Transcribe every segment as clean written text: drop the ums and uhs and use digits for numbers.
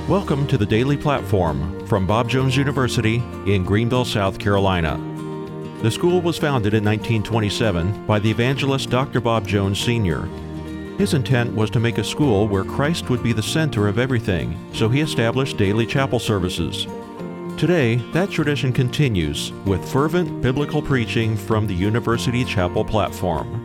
Welcome to the Daily Platform from Bob Jones University in Greenville, South Carolina. The school was founded in 1927 by the evangelist Dr. Bob Jones Sr. His intent was to make a school where Christ would be the center of everything, so he established daily chapel services. Today, that tradition continues with fervent biblical preaching from the University Chapel platform.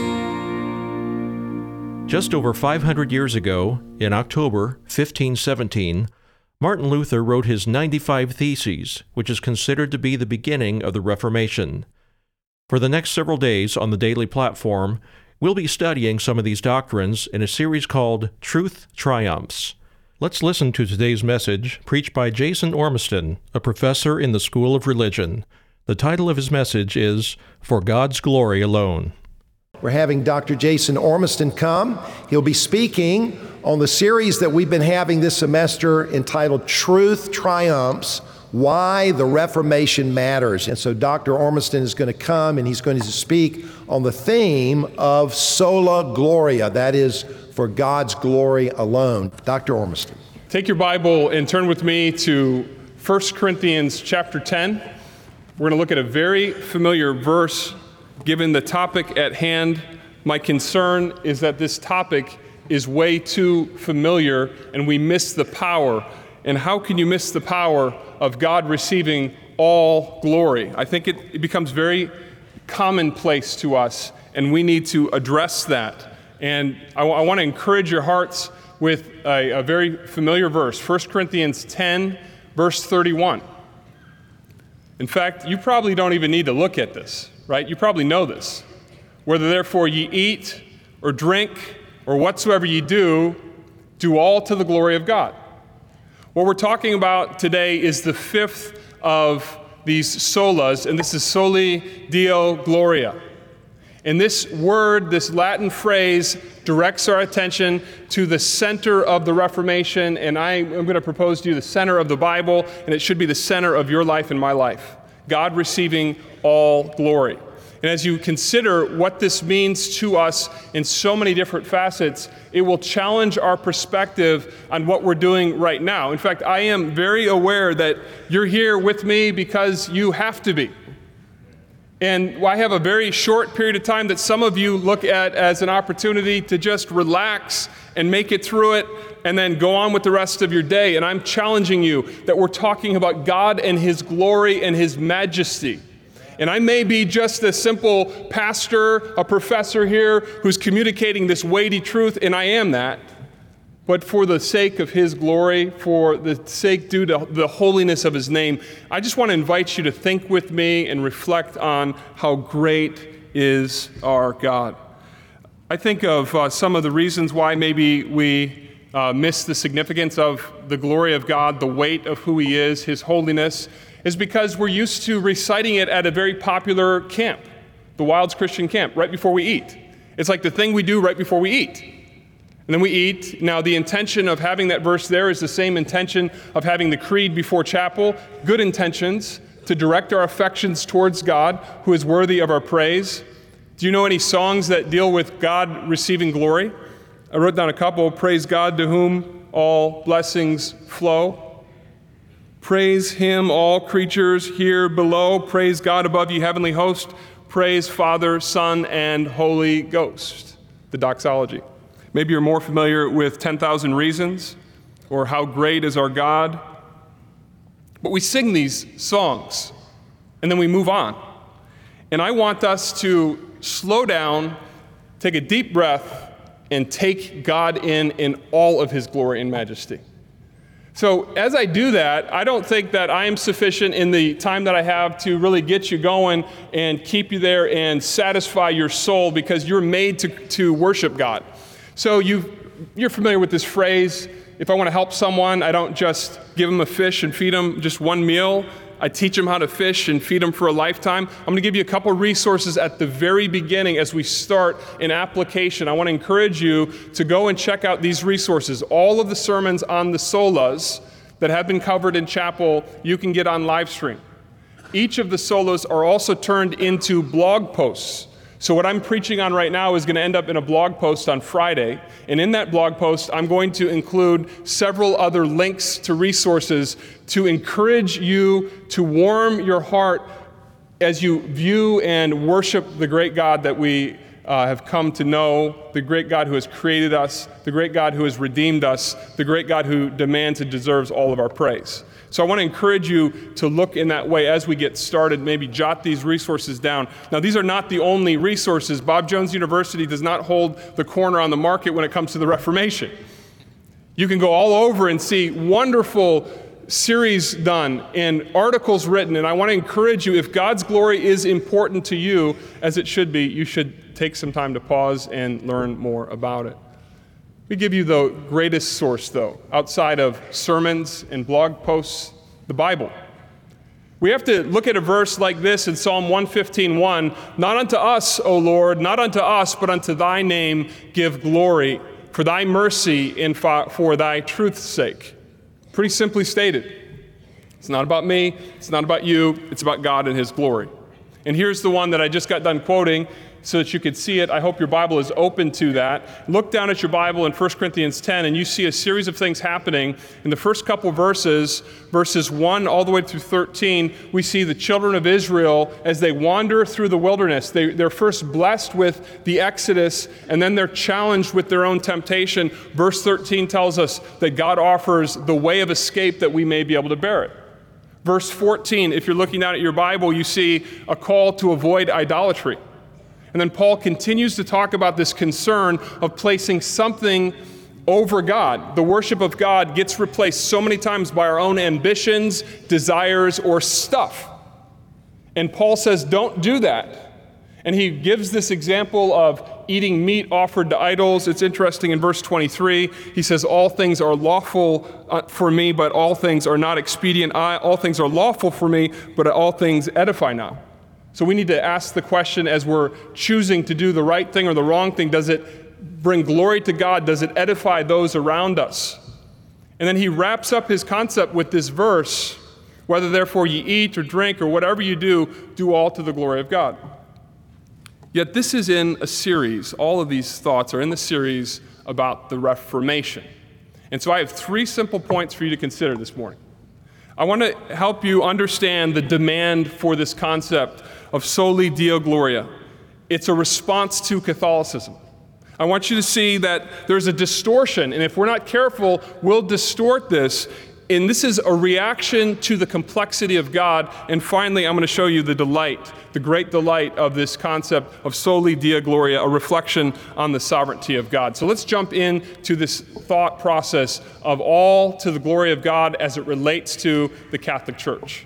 Just over 500 years ago, in October 1517, Martin Luther wrote his 95 Theses, which is considered to be the beginning of the Reformation. For the next several days on the Daily Platform, we'll be studying some of these doctrines in a series called Truth Triumphs. Let's listen to today's message, preached by Jason Ormiston, a professor in the School of Religion. The title of his message is For God's Glory Alone. We're having Dr. Jason Ormiston come. He'll be speaking on the series that we've been having this semester entitled Truth Triumphs, Why the Reformation Matters. And so Dr. Ormiston is going to come and he's going to speak on the theme of Sola Gloria, that is, for God's glory alone. Dr. Ormiston. Take your Bible and turn with me to 1 Corinthians chapter 10. We're going to look at a very familiar verse. Given the topic at hand, my concern is that this topic is way too familiar and we miss the power. And how can you miss the power of God receiving all glory? I think it becomes very commonplace to us, and we need to address that. And I want to encourage your hearts with a very familiar verse, 1 Corinthians 10, verse 31. In fact, you probably don't even need to look at this. Right? You probably know this. Whether therefore ye eat or drink or whatsoever ye do, do all to the glory of God. What we're talking about today is the fifth of these solas, and this is Soli Deo Gloria. And this word, this Latin phrase, directs our attention to the center of the Reformation, and I'm going to propose to you the center of the Bible, and it should be the center of your life and my life. God receiving all glory. And as you consider what this means to us in so many different facets, it will challenge our perspective on what we're doing right now. In fact, I am very aware that you're here with me because you have to be. And I have a very short period of time that some of you look at as an opportunity to just relax and make it through it and then go on with the rest of your day. And I'm challenging you that we're talking about God and His glory and His majesty. And I may be just a simple pastor, a professor here who's communicating this weighty truth, and I am that. But for the sake of His glory, for the sake due to the holiness of His name, I just want to invite you to think with me and reflect on how great is our God. I think of some of the reasons why maybe we miss the significance of the glory of God, the weight of who He is, His holiness, is because we're used to reciting it at a very popular camp, the Wilds Christian Camp, right before we eat. It's like the thing we do right before we eat. And then we eat. Now, the intention of having that verse there is the same intention of having the creed before chapel, good intentions to direct our affections towards God, who is worthy of our praise. Do you know any songs that deal with God receiving glory? I wrote down a couple. Praise God, to whom all blessings flow. Praise Him, all creatures here below. Praise God above you, heavenly host. Praise Father, Son, and Holy Ghost. The doxology. Maybe you're more familiar with 10,000 Reasons or How Great is Our God. But we sing these songs and then we move on. And I want us to slow down, take a deep breath, and take God in all of His glory and majesty. So as I do that, I don't think that I am sufficient in the time that I have to really get you going and keep you there and satisfy your soul, because you're made to worship God. So you're familiar with this phrase, if I want to help someone, I don't just give them a fish and feed them just one meal. I teach them how to fish and feed them for a lifetime. I'm going to give you a couple resources at the very beginning as we start an application. I want to encourage you to go and check out these resources. All of the sermons on the solas that have been covered in chapel, you can get on live stream. Each of the solas are also turned into blog posts. So what I'm preaching on right now is going to end up in a blog post on Friday. And in that blog post, I'm going to include several other links to resources to encourage you to warm your heart as you view and worship the great God that we have come to know, the great God who has created us, the great God who has redeemed us, the great God who demands and deserves all of our praise. So I want to encourage you to look in that way as we get started, maybe jot these resources down. Now, these are not the only resources. Bob Jones University does not hold the corner on the market when it comes to the Reformation. You can go all over and see wonderful series done and articles written, and I want to encourage you, if God's glory is important to you, as it should be, you should take some time to pause and learn more about it. We give you the greatest source, though, outside of sermons and blog posts, the Bible. We have to look at a verse like this in Psalm 115:1, "Not unto us, O Lord, not unto us, but unto thy name give glory, for thy mercy and for thy truth's sake." Pretty simply stated. It's not about me, it's not about you, it's about God and his glory. And here's the one that I just got done quoting so that you could see it. I hope your Bible is open to that. Look down at your Bible in 1 Corinthians 10, and you see a series of things happening. In the first couple verses 1 all the way through 13, we see the children of Israel as they wander through the wilderness. They're first blessed with the Exodus, and then they're challenged with their own temptation. Verse 13 tells us that God offers the way of escape that we may be able to bear it. Verse 14, if you're looking down at your Bible, you see a call to avoid idolatry. And then Paul continues to talk about this concern of placing something over God. The worship of God gets replaced so many times by our own ambitions, desires, or stuff. And Paul says, don't do that. And he gives this example of eating meat offered to idols. It's interesting in verse 23, he says, all things are lawful for me, but all things are not expedient. All things are lawful for me, but all things edify not. So we need to ask the question as we're choosing to do the right thing or the wrong thing, does it bring glory to God? Does it edify those around us? And then he wraps up his concept with this verse, whether therefore ye eat or drink or whatever you do all to the glory of God. Yet this is in a series, all of these thoughts are in the series about the Reformation. And so I have 3 simple points for you to consider this morning. I want to help you understand the demand for this concept of soli Deo Gloria. It's a response to Catholicism. I want you to see that there's a distortion, and if we're not careful, we'll distort this. And this is a reaction to the complexity of God. And finally, I'm going to show you the delight, the great delight of this concept of soli Deo Gloria, a reflection on the sovereignty of God. So let's jump into this thought process of all to the glory of God as it relates to the Catholic Church.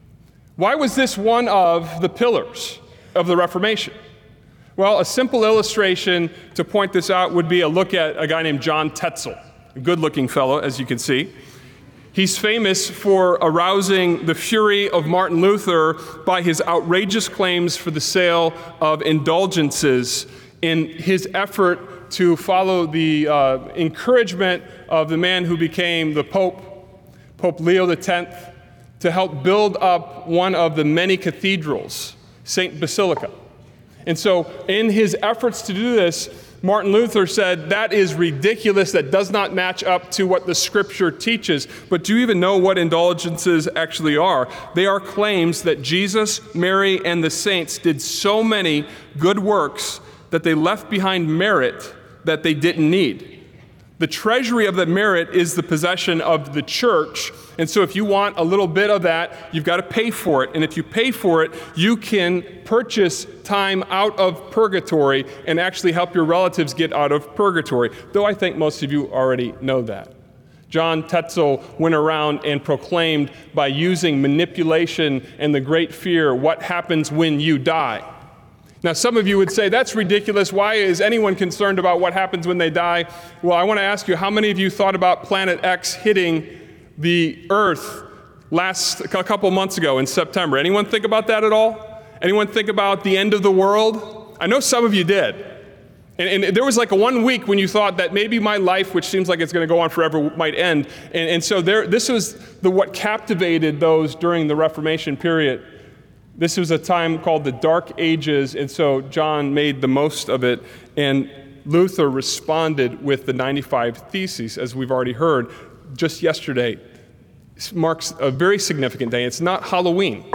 Why was this one of the pillars of the Reformation? Well, a simple illustration to point this out would be a look at a guy named John Tetzel, a good-looking fellow, as you can see. He's famous for arousing the fury of Martin Luther by his outrageous claims for the sale of indulgences in his effort to follow the encouragement of the man who became the Pope, Pope Leo X, to help build up one of the many cathedrals, St. Basilica. And so in his efforts to do this, Martin Luther said, that is ridiculous, that does not match up to what the Scripture teaches. But do you even know what indulgences actually are? They are claims that Jesus, Mary, and the saints did so many good works that they left behind merit that they didn't need. The treasury of the merit is the possession of the church. And so if you want a little bit of that, you've got to pay for it. And if you pay for it, you can purchase time out of purgatory and actually help your relatives get out of purgatory, though I think most of you already know that. John Tetzel went around and proclaimed by using manipulation and the great fear what happens when you die. Now, some of you would say, that's ridiculous. Why is anyone concerned about what happens when they die? Well, I want to ask you, how many of you thought about Planet X hitting the Earth a couple months ago in September? Anyone think about that at all? Anyone think about the end of the world? I know some of you did. And there was like a 1 week when you thought that maybe my life, which seems like it's going to go on forever, might end. And so this was what captivated those during the Reformation period. This was a time called the Dark Ages, and so John made the most of it, and Luther responded with the 95 Theses, as we've already heard just yesterday. It marks a very significant day. It's not Halloween.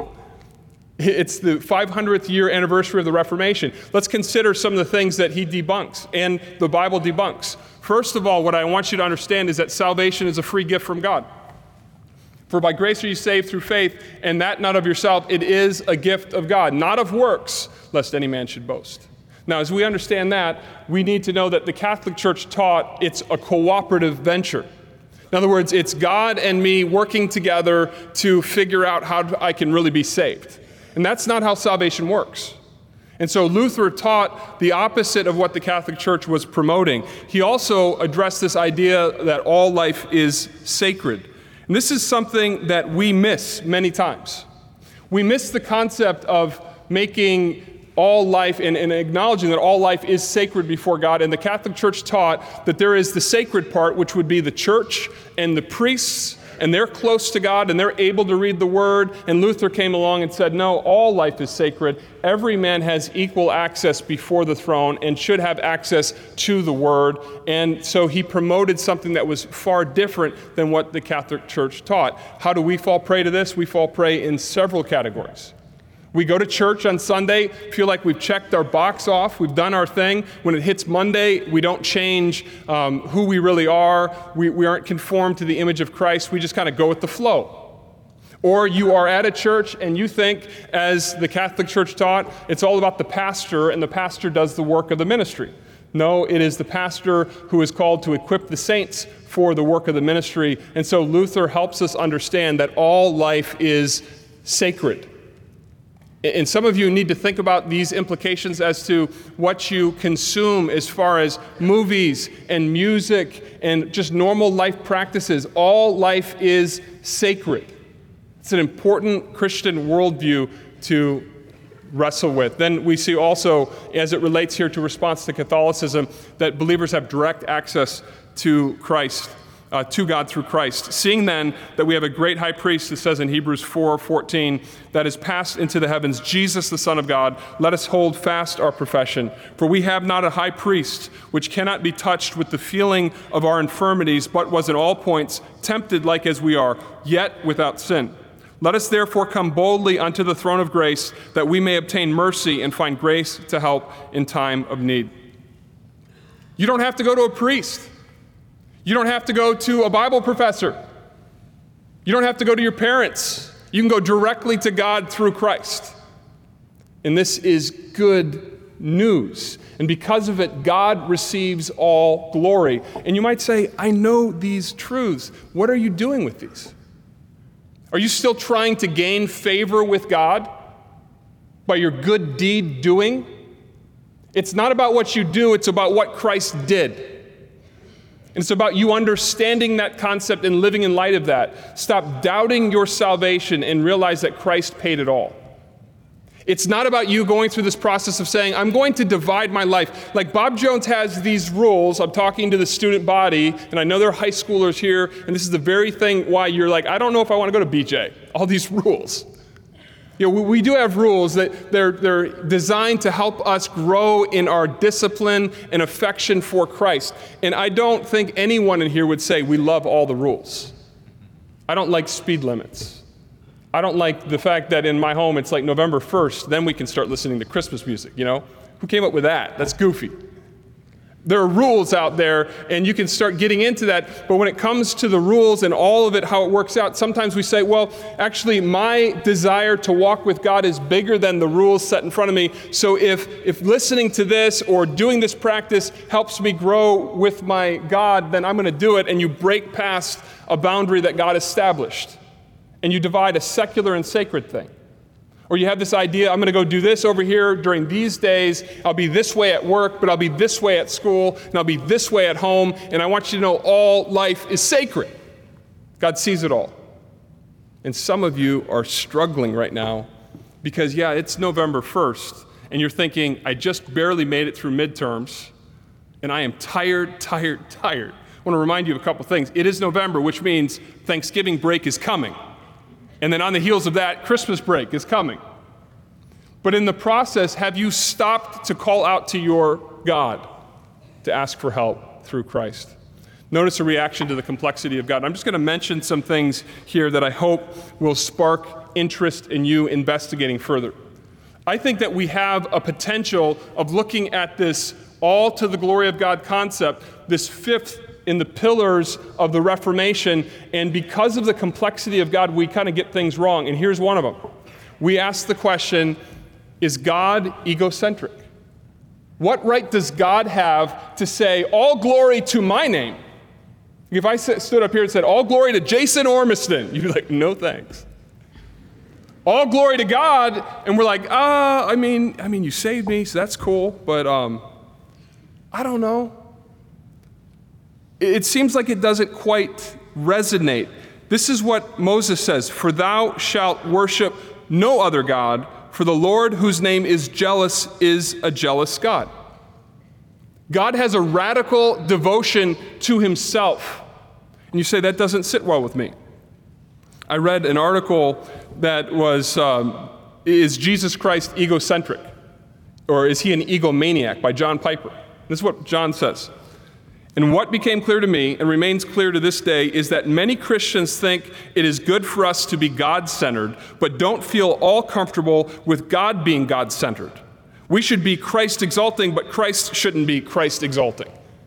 It's the 500th year anniversary of the Reformation. Let's consider some of the things that he debunks and the Bible debunks. First of all, what I want you to understand is that salvation is a free gift from God. For by grace are you saved through faith, and that not of yourself. It is a gift of God, not of works, lest any man should boast. Now, as we understand that, we need to know that the Catholic Church taught it's a cooperative venture. In other words, it's God and me working together to figure out how I can really be saved. And that's not how salvation works. And so Luther taught the opposite of what the Catholic Church was promoting. He also addressed this idea that all life is sacred. And this is something that we miss many times. We miss the concept of making all life and acknowledging that all life is sacred before God. And the Catholic Church taught that there is the sacred part, which would be the church and the priests, and they're close to God and they're able to read the Word. And Luther came along and said, no, all life is sacred. Every man has equal access before the throne and should have access to the Word. And so he promoted something that was far different than what the Catholic Church taught. How do we fall prey to this? We fall prey in several categories. We go to church on Sunday, feel like we've checked our box off, we've done our thing. When it hits Monday, we don't change who we really are. We aren't conformed to the image of Christ. We just kind of go with the flow. Or you are at a church and you think, as the Catholic Church taught, it's all about the pastor and the pastor does the work of the ministry. No, it is the pastor who is called to equip the saints for the work of the ministry. And so Luther helps us understand that all life is sacred. And some of you need to think about these implications as to what you consume as far as movies and music and just normal life practices. All life is sacred. It's an important Christian worldview to wrestle with. Then we see also, as it relates here to response to Catholicism, that believers have direct access to Christ. To God through Christ. Seeing then that we have a great high priest, it says in Hebrews 4:14, that is passed into the heavens, Jesus the Son of God, let us hold fast our profession. For we have not a high priest which cannot be touched with the feeling of our infirmities, but was in all points tempted like as we are, yet without sin. Let us therefore come boldly unto the throne of grace, that we may obtain mercy and find grace to help in time of need. You don't have to go to a priest. You don't have to go to a Bible professor. You don't have to go to your parents. You can go directly to God through Christ. And this is good news. And because of it, God receives all glory. And you might say, I know these truths. What are you doing with these? Are you still trying to gain favor with God by your good deed doing? It's not about what you do, it's about what Christ did. And it's about you understanding that concept and living in light of that. Stop doubting your salvation and realize that Christ paid it all. It's not about you going through this process of saying, I'm going to divide my life. Like Bob Jones has these rules. I'm talking to the student body, and I know there are high schoolers here, and this is the very thing why you're like, I don't know if I want to go to BJ. All these rules. You know, we do have rules that they're designed to help us grow in our discipline and affection for Christ. And I don't think anyone in here would say we love all the rules. I don't like speed limits. I don't like the fact that in my home it's like November 1st, then we can start listening to Christmas music, you know? Who came up with that? That's goofy. There are rules out there, and you can start getting into that. But when it comes to the rules and all of it, how it works out, sometimes we say, well, actually, my desire to walk with God is bigger than the rules set in front of me. So if listening to this or doing this practice helps me grow with my God, then I'm going to do it. And you break past a boundary that God established. And you divide a secular and sacred thing. Or you have this idea, I'm going to go do this over here during these days. I'll be this way at work, but I'll be this way at school, and I'll be this way at home. And I want you to know all life is sacred. God sees it all. And some of you are struggling right now because, yeah, it's November 1st, and you're thinking, I just barely made it through midterms, and I am tired. I want to remind you of a couple things. It is November, which means Thanksgiving break is coming. And then on the heels of that, Christmas break is coming. But in the process, have you stopped to call out to your God to ask for help through Christ? Notice a reaction to the complexity of God. I'm just going to mention some things here that I hope will spark interest in you investigating further. I think that we have a potential of looking at this all to the glory of God concept, this fifth in the pillars of the Reformation, and because of the complexity of God, we kind of get things wrong. And here's one of them. We ask the question, is God egocentric? What right does God have to say, all glory to my name? If I stood up here and said, all glory to Jason Ormiston, you'd be like, no thanks. All glory to God, and we're like, I mean, you saved me, so that's cool, but I don't know. It seems like it doesn't quite resonate. This is what Moses says, for thou shalt worship no other God, for the Lord whose name is jealous is a jealous God. God has a radical devotion to himself. And you say, that doesn't sit well with me. I read an article that was, is Jesus Christ egocentric? Or is he an egomaniac, by John Piper. This is what John says. And what became clear to me, and remains clear to this day, is that many Christians think it is good for us to be God-centered, but don't feel all comfortable with God being God-centered. We should be Christ-exalting, but Christ shouldn't be Christ-exalting.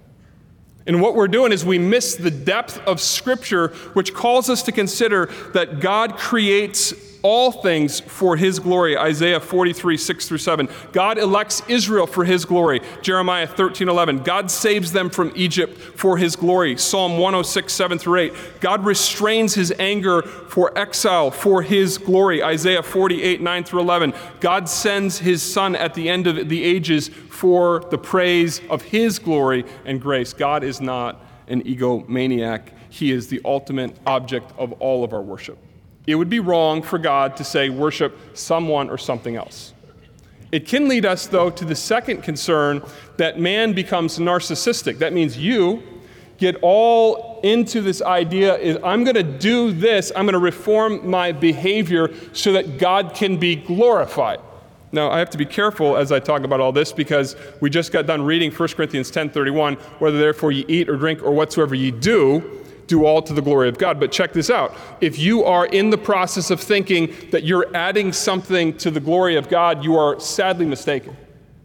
And what we're doing is we miss the depth of Scripture, which calls us to consider that God creates all things for his glory. Isaiah 43, 6-7. God elects Israel for his glory. Jeremiah 13:11. God saves them from Egypt for his glory. Psalm 106, 7-8. God restrains his anger for exile for his glory. Isaiah 48, 9-11. God sends his Son at the end of the ages for the praise of his glory and grace. God is not an egomaniac. He is the ultimate object of all of our worship. It would be wrong for God to say, worship someone or something else. It can lead us, though, to the second concern, that man becomes narcissistic. That means you get all into this idea, is I'm going to do this, I'm going to reform my behavior so that God can be glorified. Now, I have to be careful as I talk about all this, because we just got done reading 1 Corinthians 10:31, whether therefore you eat or drink or whatsoever you do all to the glory of God. But check this out. If you are in the process of thinking that you're adding something to the glory of God, you are sadly mistaken.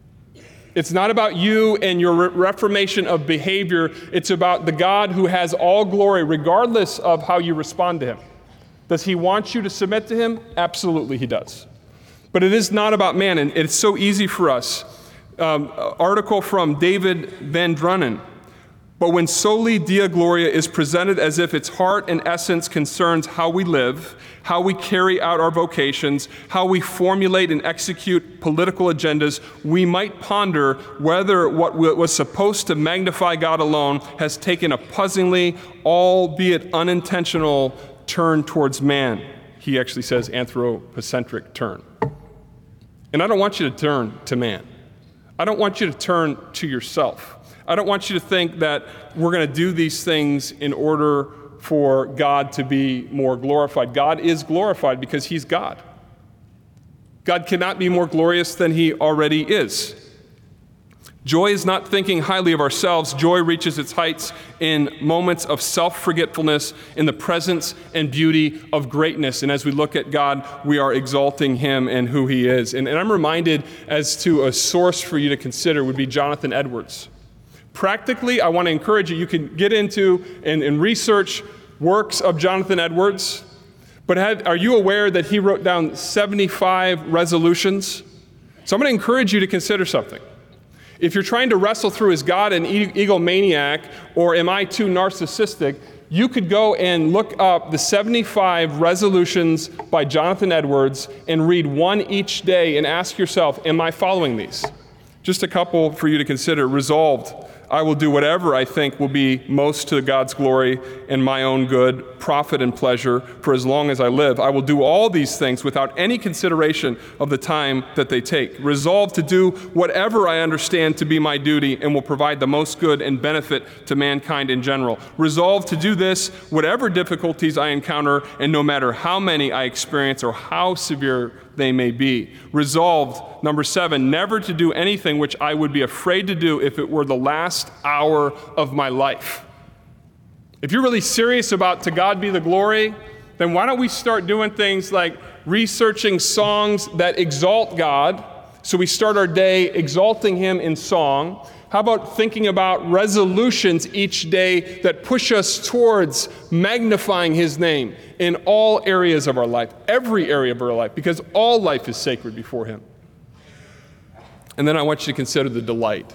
It's not about you and your reformation of behavior. It's about the God who has all glory, regardless of how you respond to him. Does he want you to submit to him? Absolutely, he does. But it is not about man, and it's so easy for us. Article from David Van Drunen. But when soli Deo Gloria is presented as if its heart and essence concerns how we live, how we carry out our vocations, how we formulate and execute political agendas, we might ponder whether what was supposed to magnify God alone has taken a puzzlingly, albeit unintentional, turn towards man. He actually says anthropocentric turn. And I don't want you to turn to man. I don't want you to turn to yourself. I don't want you to think that we're going to do these things in order for God to be more glorified. God is glorified because he's God. God cannot be more glorious than he already is. Joy is not thinking highly of ourselves. Joy reaches its heights in moments of self-forgetfulness, in the presence and beauty of greatness. And as we look at God, we are exalting him and who he is. And I'm reminded as to a source for you to consider would be Jonathan Edwards. Practically, I want to encourage you, you can get into and research works of Jonathan Edwards, but are you aware that he wrote down 75 resolutions? So I'm going to encourage you to consider something. If you're trying to wrestle through, is God an egomaniac or am I too narcissistic, you could go and look up the 75 resolutions by Jonathan Edwards and read one each day and ask yourself, am I following these? Just a couple for you to consider. Resolved. I will do whatever I think will be most to God's glory and my own good, profit and pleasure for as long as I live. I will do all these things without any consideration of the time that they take. Resolve to do whatever I understand to be my duty and will provide the most good and benefit to mankind in general. Resolve to do this, whatever difficulties I encounter, and no matter how many I experience or how severe they may be. Resolved, number 7, never to do anything which I would be afraid to do if it were the last hour of my life. If you're really serious about to God be the glory, then why don't we start doing things like researching songs that exalt God, so we start our day exalting Him in song. How about thinking about resolutions each day that push us towards magnifying His name in all areas of our life, every area of our life, because all life is sacred before Him. And then I want you to consider the delight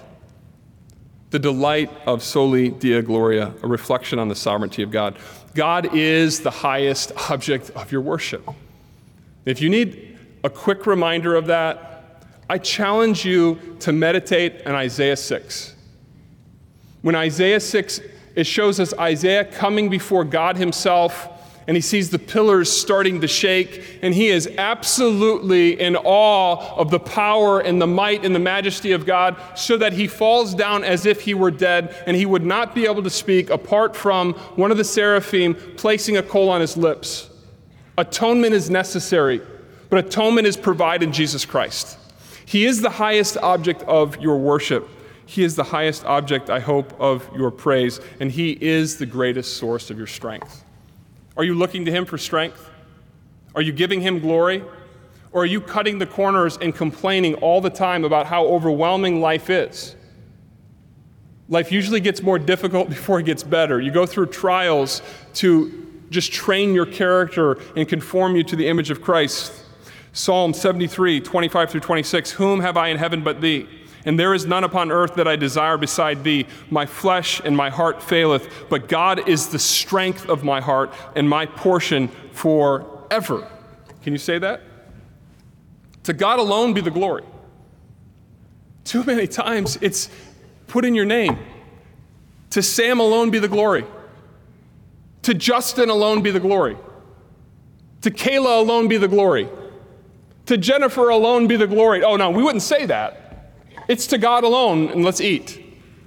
of Soli Deo Gloria, a reflection on the sovereignty of God. God is the highest object of your worship. If you need a quick reminder of that, I challenge you to meditate on Isaiah 6. When Isaiah 6, it shows us Isaiah coming before God Himself, and he sees the pillars starting to shake, and he is absolutely in awe of the power and the might and the majesty of God, so that he falls down as if he were dead, and he would not be able to speak apart from one of the seraphim placing a coal on his lips. Atonement is necessary, but atonement is provided in Jesus Christ. He is the highest object of your worship. He is the highest object, I hope, of your praise, and He is the greatest source of your strength. Are you looking to Him for strength? Are you giving Him glory? Or are you cutting the corners and complaining all the time about how overwhelming life is? Life usually gets more difficult before it gets better. You go through trials to just train your character and conform you to the image of Christ. Psalm 73, 25 through 26, whom have I in heaven but Thee? And there is none upon earth that I desire beside Thee. My flesh and my heart faileth, but God is the strength of my heart and my portion forever. Can you say that? To God alone be the glory. Too many times it's put in your name. To Sam alone be the glory. To Justin alone be the glory. To Kayla alone be the glory. To Jennifer alone be the glory. Oh, no, we wouldn't say that. It's to God alone, and let's eat.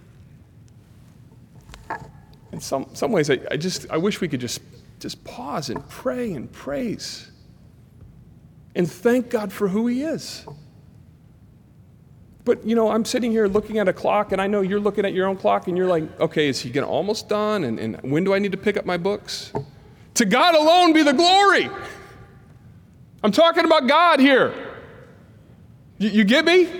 In some ways, I wish we could just pause and pray and praise and thank God for who He is. But, I'm sitting here looking at a clock, and I know you're looking at your own clock, and you're like, okay, is He almost done? And when do I need to pick up my books? To God alone be the glory. I'm talking about God here. You get me?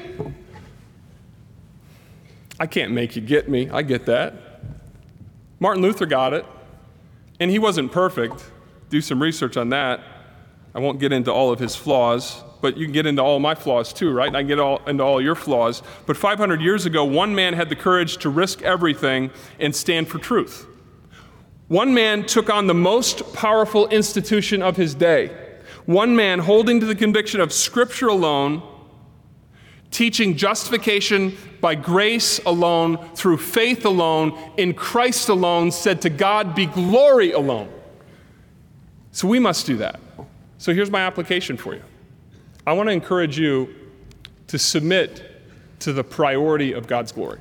I can't make you get me. I get that. Martin Luther got it, and he wasn't perfect. Do some research on that. I won't get into all of his flaws, but you can get into all my flaws too, right? And I can get into all your flaws. But 500 years ago, one man had the courage to risk everything and stand for truth. One man took on the most powerful institution of his day. One man holding to the conviction of Scripture alone, teaching justification by grace alone, through faith alone, in Christ alone, said to God be glory alone. So we must do that. So here's my application for you. I want to encourage you to submit to the priority of God's glory.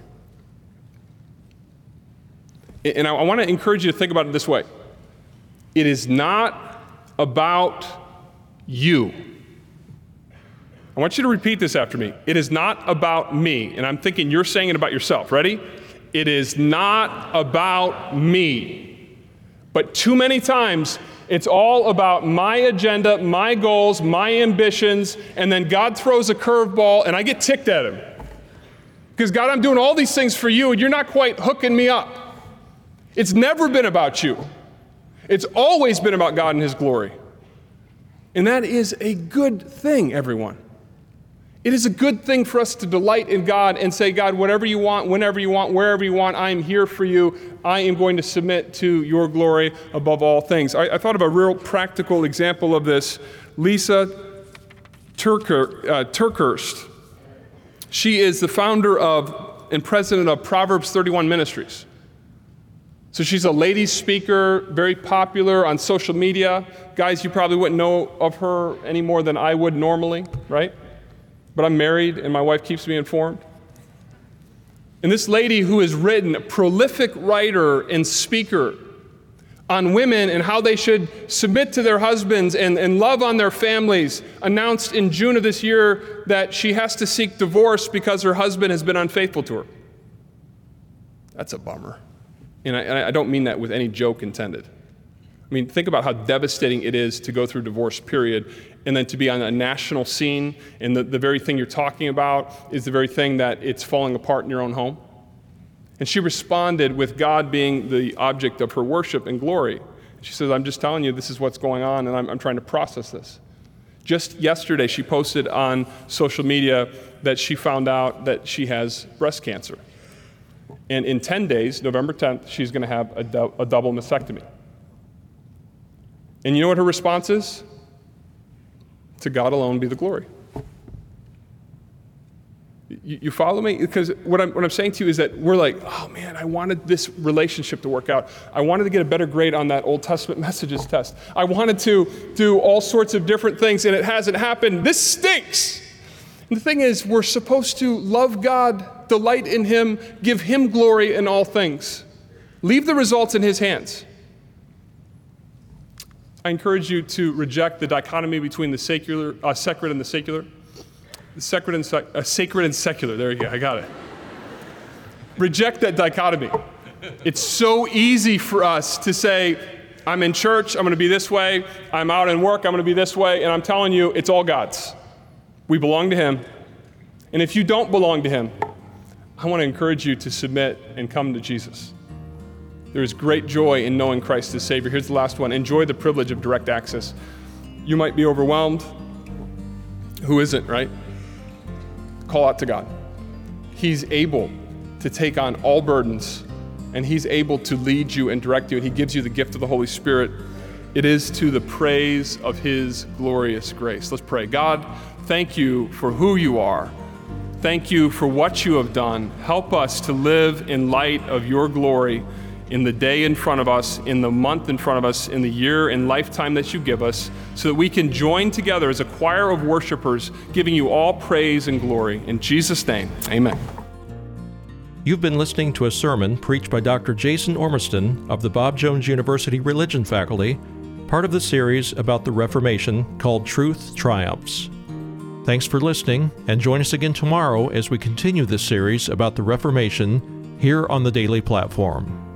And I want to encourage you to think about it this way. It is not about you. I want you to repeat this after me. It is not about me. And I'm thinking you're saying it about yourself. Ready? It is not about me. But too many times, it's all about my agenda, my goals, my ambitions, and then God throws a curveball, and I get ticked at Him. Because, God, I'm doing all these things for you, and you're not quite hooking me up. It's never been about you. It's always been about God and His glory. And that is a good thing, everyone. It is a good thing for us to delight in God and say, God, whatever you want, whenever you want, wherever you want, I am here for you. I am going to submit to your glory above all things. I thought of a real practical example of this. Lisa TerKeurst. She is the founder of and president of Proverbs 31 Ministries. So she's a ladies speaker, very popular on social media. Guys, you probably wouldn't know of her any more than I would normally, right? But I'm married and my wife keeps me informed. And this lady who has written, a prolific writer and speaker on women and how they should submit to their husbands and love on their families, announced in June of this year that she has to seek divorce because her husband has been unfaithful to her. That's a bummer. And I don't mean that with any joke intended. I mean, think about how devastating it is to go through divorce, period, and then to be on a national scene, and the very thing you're talking about is the very thing that it's falling apart in your own home. And she responded with God being the object of her worship and glory. She says, I'm just telling you this is what's going on, and I'm trying to process this. Just yesterday, she posted on social media that she found out that she has breast cancer. And in 10 days, November 10th, she's going to have a double mastectomy. And you know what her response is? To God alone be the glory. You follow me? Because what I'm saying to you is that we're like, oh man, I wanted this relationship to work out. I wanted to get a better grade on that Old Testament messages test. I wanted to do all sorts of different things, and it hasn't happened. This stinks. And the thing is, we're supposed to love God, delight in Him, give Him glory in all things. Leave the results in His hands. I encourage you to reject the dichotomy between the sacred and the secular. The sacred and secular. There you go. I got it. Reject that dichotomy. It's so easy for us to say, I'm in church, I'm going to be this way. I'm out in work, I'm going to be this way. And I'm telling you, it's all God's. We belong to Him. And if you don't belong to Him, I want to encourage you to submit and come to Jesus. There is great joy in knowing Christ as Savior. Here's the last one. Enjoy the privilege of direct access. You might be overwhelmed. Who isn't, right? Call out to God. He's able to take on all burdens, and He's able to lead you and direct you, and He gives you the gift of the Holy Spirit. It is to the praise of His glorious grace. Let's pray. God, thank You for who You are. Thank You for what You have done. Help us to live in light of Your glory in the day in front of us, in the month in front of us, in the year and lifetime that You give us, so that we can join together as a choir of worshipers, giving You all praise and glory. In Jesus' name, amen. You've been listening to a sermon preached by Dr. Jason Ormiston of the Bob Jones University Religion Faculty, part of the series about the Reformation called Truth Triumphs. Thanks for listening, and join us again tomorrow as we continue this series about the Reformation here on the Daily Platform.